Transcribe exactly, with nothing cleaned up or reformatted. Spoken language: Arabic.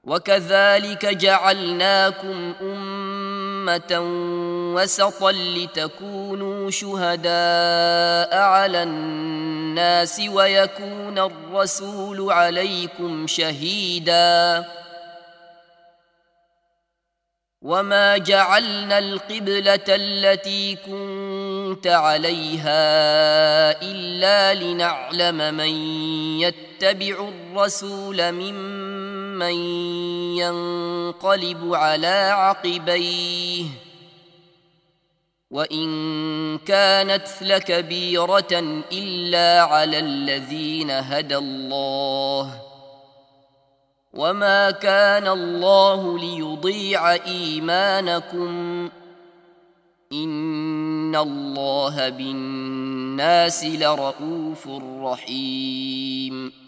وكذلك جعلناكم أمة وسطا لتكونوا شهداء على الناس ويكون الرسول عليكم شهيدا وما جعلنا القبلة التي كنت عليها إلا لنعلم من يتبع الرسول ممن ينقلب على عقبيه وإن كانت لكبيرة إلا على الذين هدى الله وما كان الله ليضيع إيمانكم إن الله بالناس لرءوف رحيم